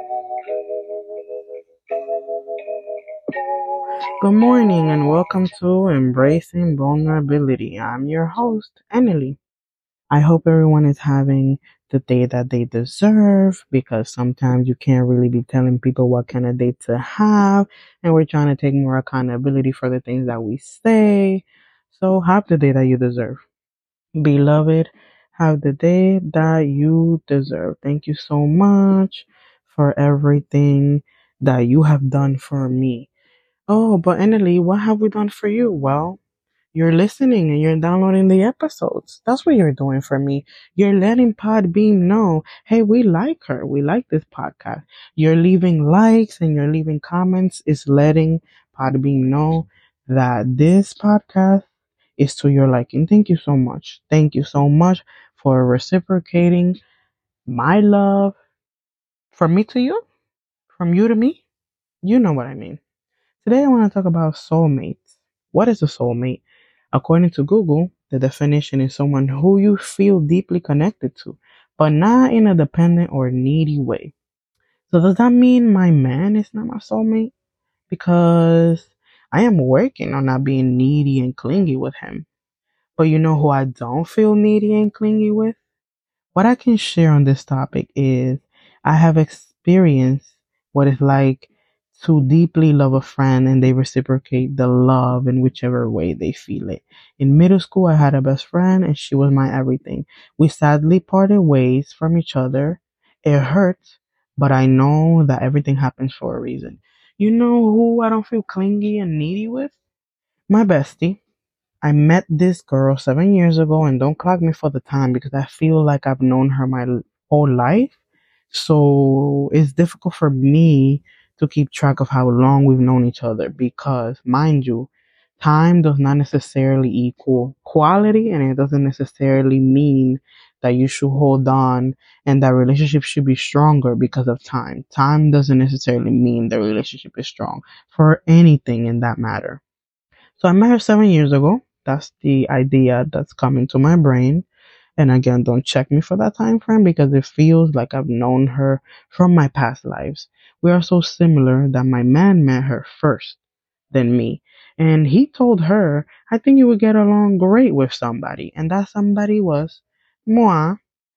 Good morning and welcome to Embracing Vulnerability. I'm your host, Emily. I hope everyone is having the day that they deserve because sometimes you can't really be telling people what kind of day to have, and we're trying to take more accountability for the things that we say. So, have the day that you deserve. Beloved, have the day that you deserve. Thank you so much for everything that you have done for me. Oh, but Emily, what have we done for you? Well, you're listening and you're downloading the episodes. That's what you're doing for me. You're letting Podbean know, hey, we like her. We like this podcast. You're leaving likes and you're leaving comments. It's letting Podbean know that this podcast is to your liking. Thank you so much. Thank you so much for reciprocating my love from me to you, from you to me. You know what I mean. Today I want to talk about soulmates. What is a soulmate? According to Google, the definition is someone who you feel deeply connected to, but not in a dependent or needy way. So does that mean my man is not my soulmate? Because I am working on not being needy and clingy with him. But you know who I don't feel needy and clingy with? What I can share on this topic is I have experienced what it's like to deeply love a friend and they reciprocate the love in whichever way they feel it. In middle school, I had a best friend and she was my everything. We sadly parted ways from each other. It hurts, but I know that everything happens for a reason. You know who I don't feel clingy and needy with? My bestie. I met this girl 7 years ago, and don't clock me for the time because I feel like I've known her my whole life. So it's difficult for me to keep track of how long we've known each other because, mind you, time does not necessarily equal quality, and it doesn't necessarily mean that you should hold on and that relationship should be stronger because of time. Time doesn't necessarily mean the relationship is strong for anything in that matter. So I met her 7 years ago. That's the idea that's coming to my brain. And again, don't check me for that time frame because it feels like I've known her from my past lives. We are so similar that my man met her first than me. And he told her, I think you would get along great with somebody. And that somebody was moi.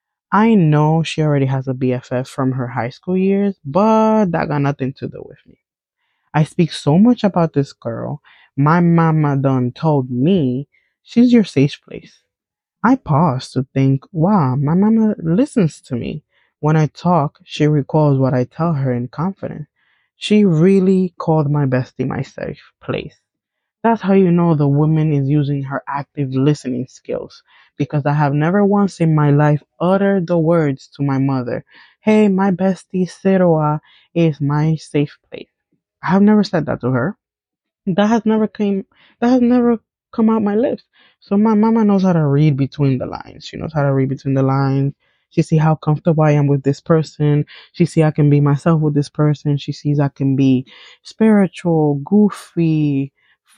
I know she already has a BFF from her high school years, but that got nothing to do with me. I speak so much about this girl. My mama done told me she's your safe place. I pause to think, wow, my mama listens to me. When I talk, she recalls what I tell her in confidence. She really called my bestie my safe place. That's how you know the woman is using her active listening skills. Because I have never once in my life uttered the words to my mother, hey, my bestie Seroa is my safe place. I have never said that to her. That has never came that has never come out my lips. So my mama knows how to read between the lines. She knows how to read between the lines. She see how comfortable I am with this person. She see I can be myself with this person. She sees I can be spiritual, goofy,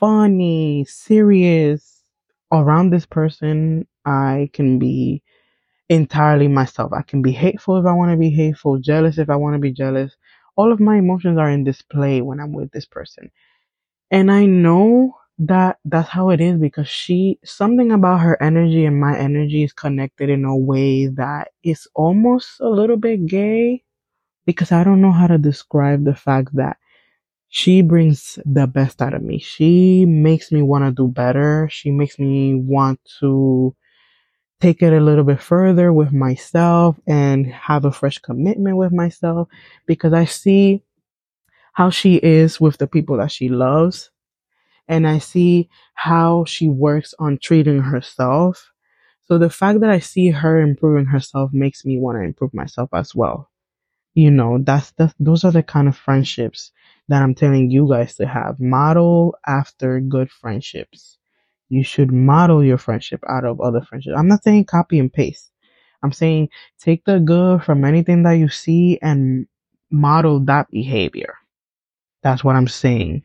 funny, serious. Around this person, I can be entirely myself. I can be hateful if I want to be hateful, jealous if I want to be jealous. All of my emotions are in display when I'm with this person. And I know that that's how it is because something about her energy and my energy is connected in a way that is almost a little bit gay because I don't know how to describe the fact that she brings the best out of me. She makes me want to do better. She makes me want to take it a little bit further with myself and have a fresh commitment with myself because I see how she is with the people that she loves and I see how she works on treating herself. So the fact that I see her improving herself makes me want to improve myself as well. You know, those are the kind of friendships that I'm telling you guys to have. Model after good friendships. You should model your friendship out of other friendships. I'm not saying copy and paste. I'm saying take the good from anything that you see and model that behavior. That's what I'm saying.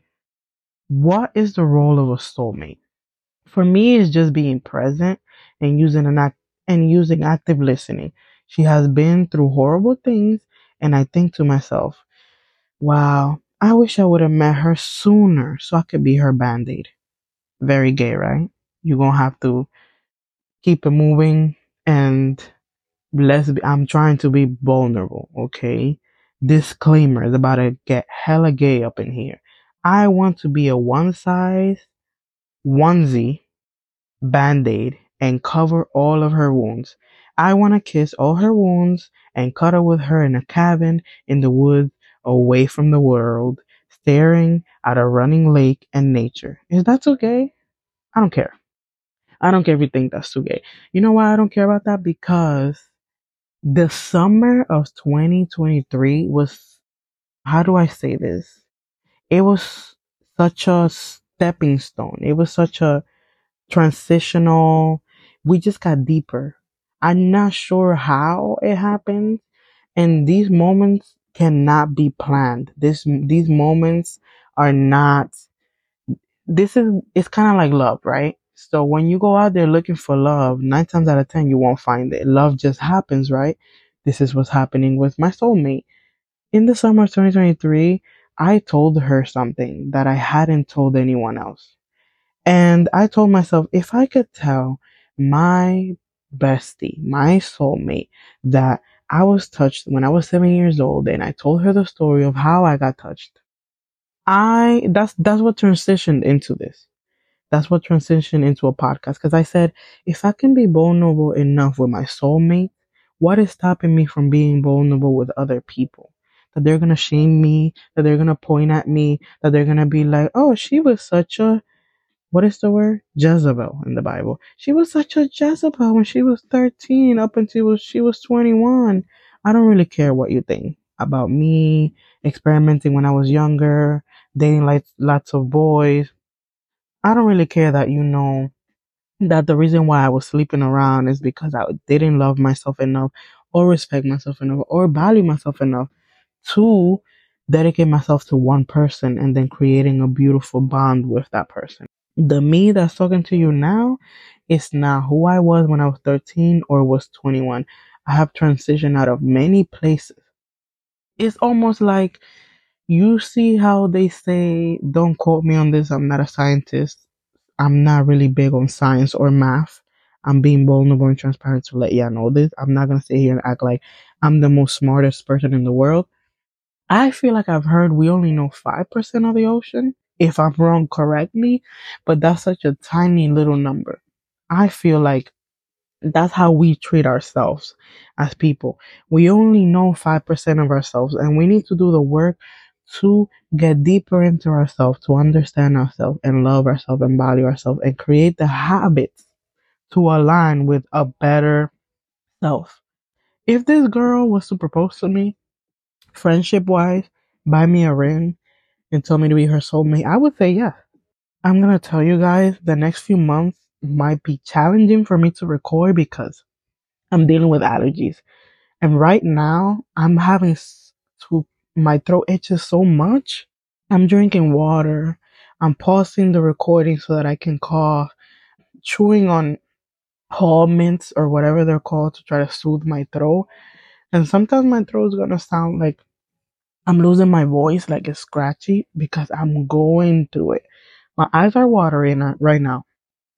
What is the role of a soulmate? For me, it's just being present and using active listening. She has been through horrible things, And I think to myself, wow, I wish I would have met her sooner so I could be her band aid. Very gay, right? You're gonna have to keep it moving and I'm trying to be vulnerable, okay? Disclaimer is about to get hella gay up in here. I want to be a one size onesie band-aid and cover all of her wounds. I want to kiss all her wounds and cuddle with her in a cabin in the woods away from the world, staring at a running lake and nature. Is that too gay? I don't care. I don't care if you think that's too gay. You know why I don't care about that? Because the summer of 2023 was, how do I say this? It was such a stepping stone. It was such a transitional. We just got deeper. I'm not sure how it happened, and these moments cannot be planned. These moments are not. This is it's kind of like love, right? So when you go out there looking for love, 9 times out of 10 you won't find it. Love just happens, right? This is what's happening with my soulmate. In the summer of 2023, I told her something that I hadn't told anyone else. And I told myself, if I could tell my bestie, my soulmate, that I was touched when I was 7 years old, and I told her the story of how I got touched. That's what transitioned into this. That's what transitioned into a podcast. Because I said, if I can be vulnerable enough with my soulmate, what is stopping me from being vulnerable with other people? That they're gonna shame me, that they're gonna point at me, that they're gonna be like, oh, she was such a, what is the word? Jezebel in the Bible. She was such a Jezebel when she was 13 up until she was 21. I don't really care what you think about me experimenting when I was younger, dating like lots of boys. I don't really care that you know that the reason why I was sleeping around is because I didn't love myself enough or respect myself enough or value myself enough to dedicate myself to one person and then creating a beautiful bond with that person. The me that's talking to you now is not who I was when I was 13 or was 21. I have transitioned out of many places. It's almost like, you see how they say, don't quote me on this, I'm not a scientist. I'm not really big on science or math. I'm being vulnerable and transparent to let y'all know this. I'm not going to sit here and act like I'm the most smartest person in the world. I feel like I've heard we only know 5% of the ocean. If I'm wrong, correct me. But that's such a tiny little number. I feel like that's how we treat ourselves as people. We only know 5% of ourselves, and we need to do the work to get deeper into ourselves, to understand ourselves and love ourselves and value ourselves and create the habits to align with a better self. If this girl was to propose to me, friendship wise, buy me a ring and tell me to be her soulmate, I would say yes. I'm gonna tell you guys, the next few months might be challenging for me to record because I'm dealing with allergies. And right now, I'm having to, my throat itches so much. I'm drinking water. I'm pausing the recording so that I can cough. Chewing on hall mints or whatever they're called to try to soothe my throat. And sometimes my throat is gonna sound like I'm losing my voice, like it's scratchy because I'm going through it. My eyes are watering right now.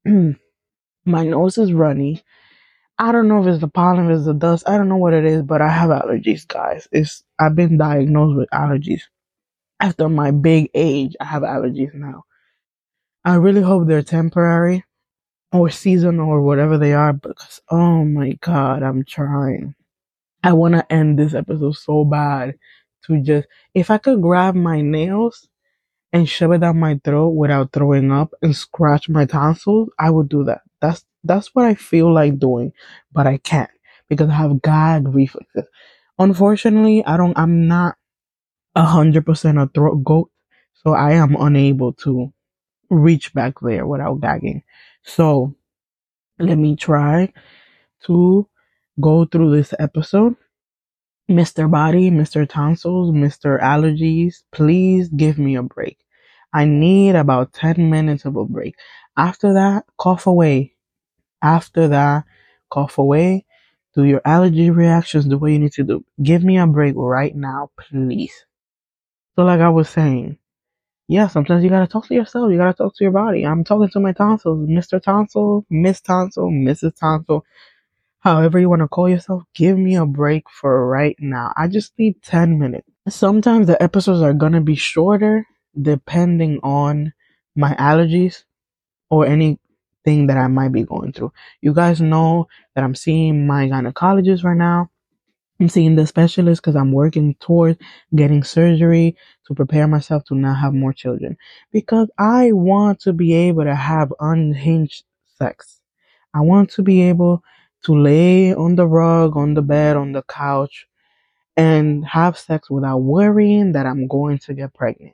My nose is runny. I don't know if it's the pollen, if it's the dust. I don't know what it is, but I have allergies, guys. I've been diagnosed with allergies. After my big age, I have allergies now. I really hope they're temporary or seasonal or whatever they are because, oh my God, I'm trying. I want to end this episode so bad to just, if I could grab my nails and shove it down my throat without throwing up and scratch my tonsils, I would do that. That's what I feel like doing, but I can't because I have gag reflexes. Unfortunately, I'm not 100% a throat goat, so I am unable to reach back there without gagging. So let me try to go through this episode. Mr. Body, Mr. Tonsils, Mr. Allergies, please give me a break. I need about 10 minutes of a break. After that, cough away. After that, cough away. Do your allergy reactions do what you need to do. Give me a break right now, please. So like I was saying, yeah, sometimes you gotta talk to yourself. You gotta talk to your body. I'm talking to my tonsils, Mr. Tonsil, Miss Tonsil, Mrs. Tonsil, however you want to call yourself. Give me a break for right now. I just need 10 minutes. Sometimes the episodes are gonna be shorter depending on my allergies or anything that I might be going through. You guys know that I'm seeing my gynecologist right now. I'm seeing the specialist because I'm working towards getting surgery to prepare myself to not have more children. Because I want to be able to have unhinged sex. I want to be able to lay on the rug, on the bed, on the couch, and have sex without worrying that I'm going to get pregnant.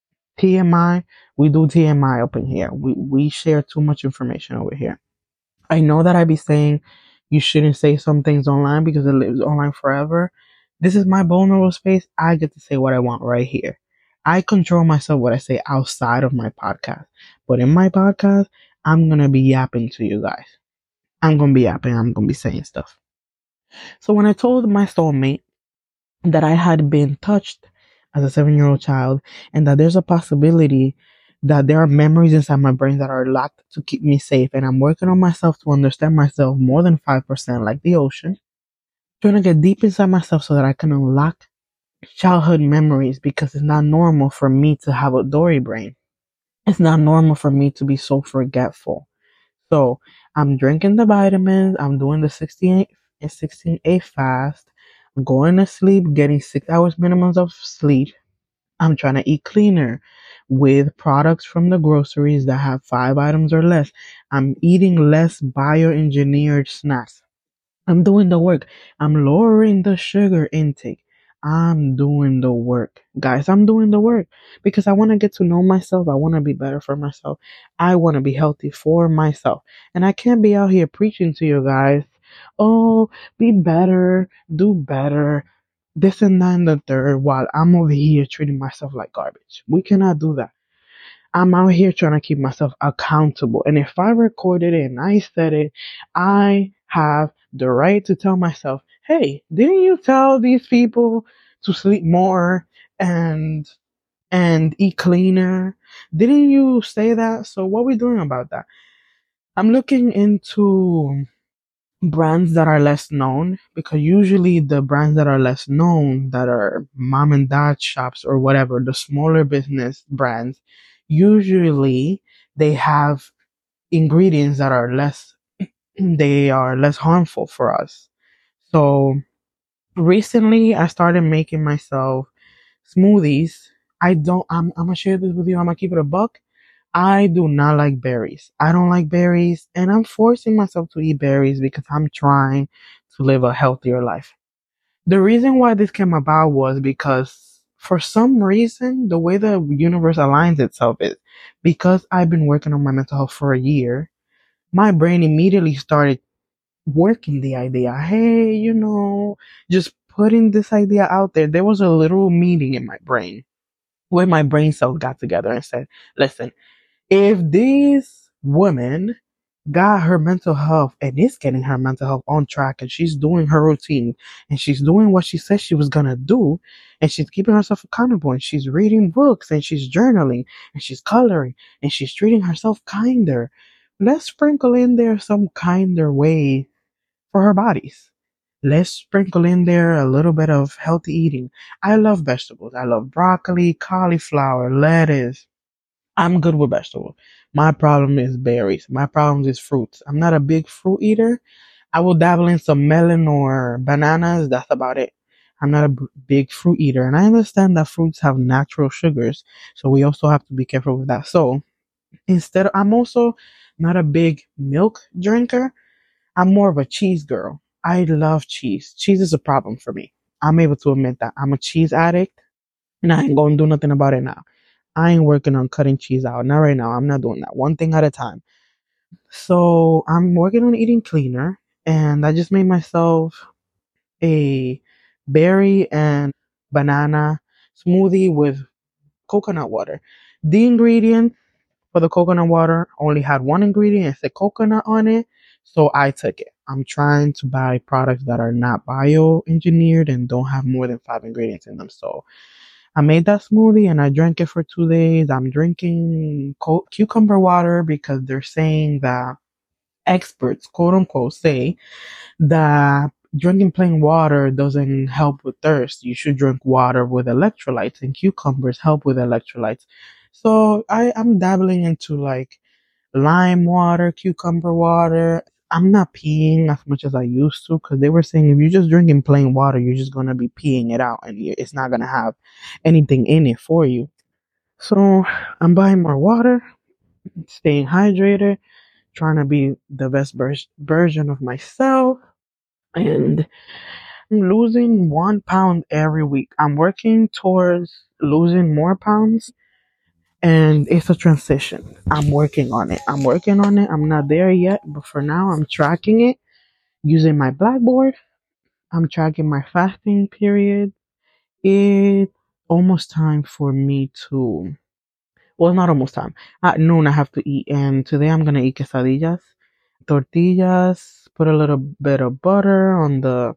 TMI, we do TMI up in here. We share too much information over here. I know that I be saying you shouldn't say some things online because it lives online forever. This is my vulnerable space. I get to say what I want right here. I control myself what I say outside of my podcast. But in my podcast, I'm going to be yapping to you guys. I'm going to be yapping. I'm going to be saying stuff. So when I told my soulmate that I had been touched as a 7-year-old child and that there's a possibility that there are memories inside my brain that are locked to keep me safe, and I'm working on myself to understand myself more than 5% like the ocean, trying to get deep inside myself so that I can unlock childhood memories, because it's not normal for me to have a Dory brain. It's not normal for me to be so forgetful. So I'm drinking the vitamins, I'm doing the 16 and 16-8 fast, I'm going to sleep, getting 6 hours minimums of sleep. I'm trying to eat cleaner with products from the groceries that have 5 items or less. I'm eating less bioengineered snacks. I'm doing the work. I'm lowering the sugar intake. I'm doing the work. Guys, I'm doing the work because I want to get to know myself. I want to be better for myself. I want to be healthy for myself. And I can't be out here preaching to you guys, oh, be better, do better, this and that and the third, while I'm over here treating myself like garbage. We cannot do that. I'm out here trying to keep myself accountable. And if I recorded it and I said it, I have the right to tell myself, hey, didn't you tell these people to sleep more and eat cleaner? Didn't you say that? So what are we doing about that? I'm looking into brands that are less known, because usually the brands that are less known, that are mom and dad shops or whatever, the smaller business brands, usually they have ingredients that are less they are less harmful for us. So recently I started making myself smoothies. I'm gonna share this with you. I'm gonna keep it a buck. I do not like berries. I don't like berries, and I'm forcing myself to eat berries because I'm trying to live a healthier life. The reason why this came about was because for some reason, the way the universe aligns itself is because I've been working on my mental health for a year, my brain immediately started working the idea. Hey, just putting this idea out there. There was a little meeting in my brain where my brain cells got together and said, listen, if this woman got her mental health and is getting her mental health on track, and she's doing her routine and she's doing what she said she was gonna do, and she's keeping herself accountable, and she's reading books, and she's journaling, and she's coloring, and she's treating herself kinder, let's sprinkle in there some kinder way for her bodies. Let's sprinkle in there a little bit of healthy eating. I love vegetables. I love broccoli, cauliflower, lettuce. I'm good with vegetables. My problem is berries. My problem is fruits. I'm not a big fruit eater. I will dabble in some melon or bananas. That's about it. I'm not a big fruit eater. And I understand that fruits have natural sugars. So we also have to be careful with that. So I'm also not a big milk drinker. I'm more of a cheese girl. I love cheese. Cheese is a problem for me. I'm able to admit that. I'm a cheese addict, and I ain't gonna do nothing about it now. I ain't working on cutting cheese out. Not right now. I'm not doing that. One thing at a time. So I'm working on eating cleaner, and I just made myself a berry and banana smoothie with coconut water. The ingredient for the coconut water only had one ingredient. It said coconut on it, so I took it. I'm trying to buy products that are not bioengineered and don't have more than 5 ingredients in them. So I made that smoothie and I drank it for 2 days. I'm drinking cucumber water because they're saying that experts, quote unquote, say that drinking plain water doesn't help with thirst. You should drink water with electrolytes, and cucumbers help with electrolytes. So I'm dabbling into like lime water, cucumber water. I'm not peeing as much as I used to because they were saying if you're just drinking plain water, you're just gonna be peeing it out, and it's not gonna have anything in it for you. So I'm buying more water, staying hydrated, trying to be the best version of myself, and I'm losing 1 pound every week. I'm working towards losing more pounds, and it's a transition. I'm working on it. I'm working on it. I'm not there yet, but for now, I'm tracking it using my Blackboard. I'm tracking my fasting period. It's almost time for me to, well, not almost time. At noon, I have to eat, and today I'm gonna eat quesadillas, tortillas, put a little bit of butter on the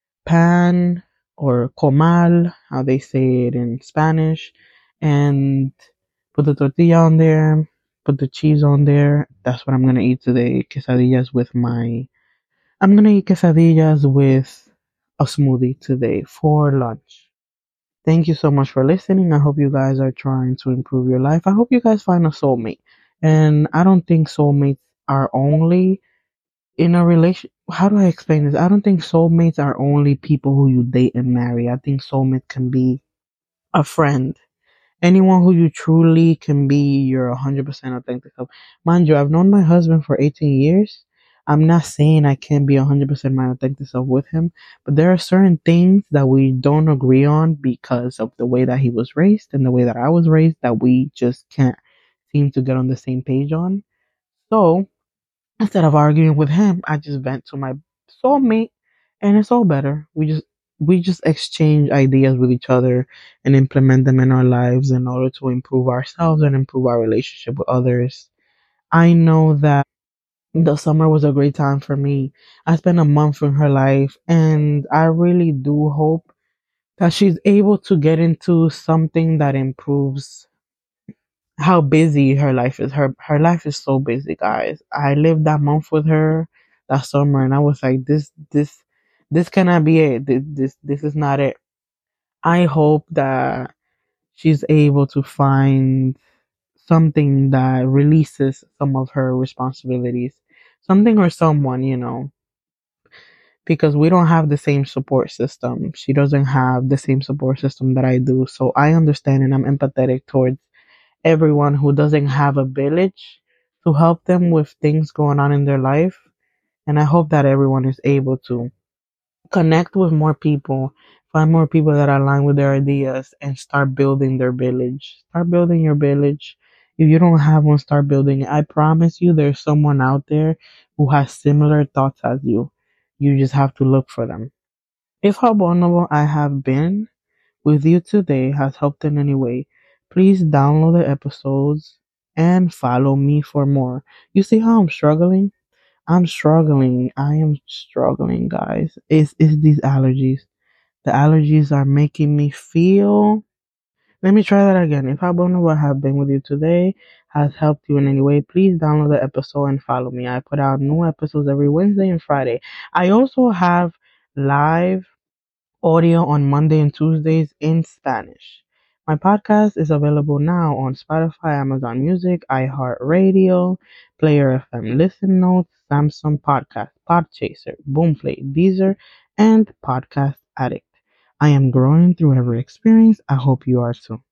pan or comal, how they say it in Spanish, and put the tortilla on there, put the cheese on there. That's what I'm gonna eat today. Quesadillas with my. I'm gonna eat quesadillas with a smoothie today for lunch. Thank you so much for listening. I hope you guys are trying to improve your life. I hope you guys find a soulmate. And I don't think soulmates are only in a relation. How do I explain this? I don't think soulmates are only people who you date and marry. I think soulmate can be a friend, anyone who you truly can be your 100% authentic self. Mind you, I've known my husband for 18 years. I'm not saying I can't be 100% my authentic self with him, but there are certain things that we don't agree on because of the way that he was raised and the way that I was raised that we just can't seem to get on the same page on. So instead of arguing with him, I just vent to my soulmate, and it's all better. We just exchange ideas with each other and implement them in our lives in order to improve ourselves and improve our relationship with others. I know that the summer was a great time for me. I spent a month in her life, and I really do hope that she's able to get into something that improves how busy her life is. Her life is so busy, guys. I lived that month with her that summer, and I was like, this cannot be it. This is not it. I hope that she's able to find something that releases some of her responsibilities, something or someone, because we don't have the same support system. She doesn't have the same support system that I do. So I understand and I'm empathetic towards everyone who doesn't have a village to help them with things going on in their life. And I hope that everyone is able to connect with more people, find more people that align with their ideas, and start building their village. Start building your village. If you don't have one, start building it. I promise you, there's someone out there who has similar thoughts as you. You just have to look for them. If how vulnerable I have been with you today has helped in any way, please download the episodes and follow me for more. You see how I'm struggling? I'm struggling. I am struggling, guys. It's these allergies. The allergies are making me feel. Let me try that again. If how vulnerable I have been with you today has helped you in any way, please download the episode and follow me. I put out new episodes every Wednesday and Friday. I also have live audio on Monday and Tuesdays in Spanish. My podcast is available now on Spotify, Amazon Music, iHeartRadio, Player FM Listen Notes, Samsung Podcast, Podchaser, Boomplay, Deezer, and Podcast Addict. I am growing through every experience. I hope you are too.